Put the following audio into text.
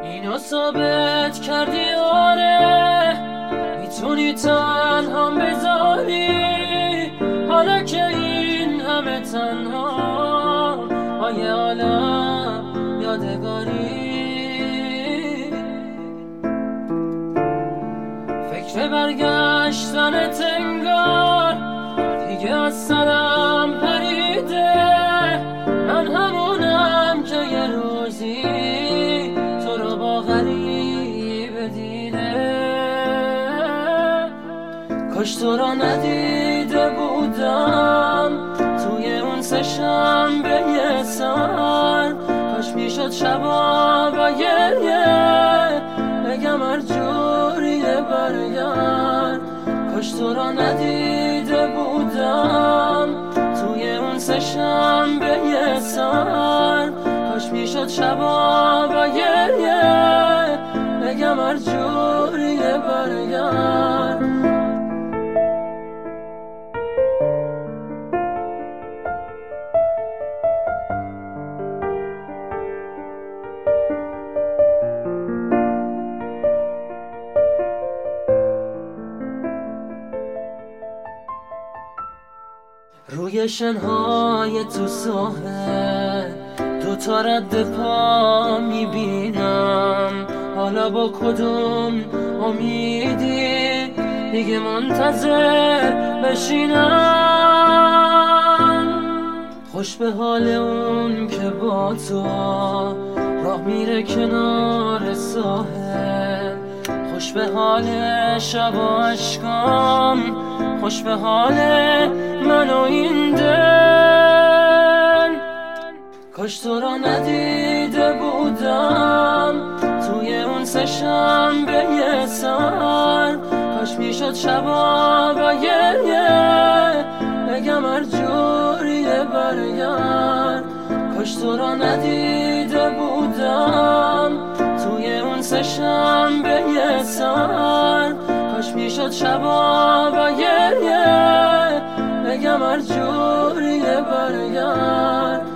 اینو ثابت کردی آره میتونی تنها بذاری، حالا که این همه تنها های عالم یادگاری. فکر برگشتن تنگار دیگه از سرم پریده، من همونم که یه روزی تو رو با غریبه دیده. کاش تو رو ندیده بودم توی اون سه شنبه یه سر، کاش میشد شبا با گریه بگم هر جوریه برگرد. کاش تو رو ندیده بودم توی اون سه شنبه یه سر، کاش میشد شبا با گریه بگم هر جوریه برگرد. روی شنهای تو ساحل دوتا رد پا میبینم، حالا با کدوم امیدی دیگه منتظر بشینم. خوش به حال اون که با تو راه میره کنار ساحل، خوش به حال شب و عشقام، خوش به حال من و این دل. کاش تو را ندیده بودم توی اون سه شنبه یه سر، کاش میشد شبا با گریه بگم هر جوریه برگرد. کاش تو را ندیده بودم توی اون سه شنبه یه سر، کاش میشد شبا با گریه بگم هر جوریه برگرد.